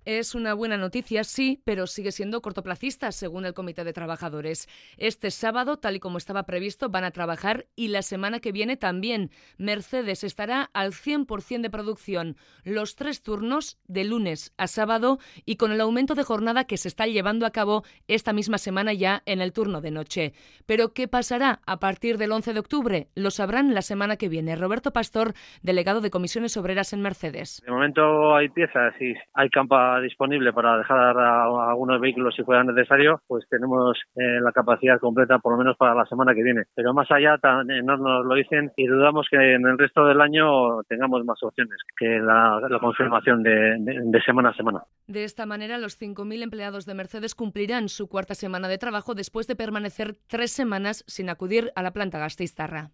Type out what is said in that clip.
Es una buena noticia, sí, pero sigue siendo cortoplacista, según el Comité de Trabajadores. Este sábado, tal y como estaba previsto, van a trabajar y la semana que viene también. Mercedes estará al 100% de producción, los 3 turnos de lunes a sábado y con el aumento de jornada que se está llevando a cabo esta misma semana ya en el turno de noche. Pero ¿qué pasará a partir del 11 de octubre? Lo sabrán la semana que viene. Roberto Pastor, delegado de Comisiones Obreras en Mercedes. De momento hay piezas y hay campa disponible para dejar a algunos vehículos si fuera necesario, pues tenemos la capacidad completa por lo menos para la semana que viene. Pero más allá no nos lo dicen y dudamos que en el resto del año tengamos más opciones que la confirmación de semana a semana. De esta manera, los 5.000 empleados de Mercedes cumplirán su 4ª semana de trabajo después de permanecer 3 semanas sin acudir a la planta gasteiztarra.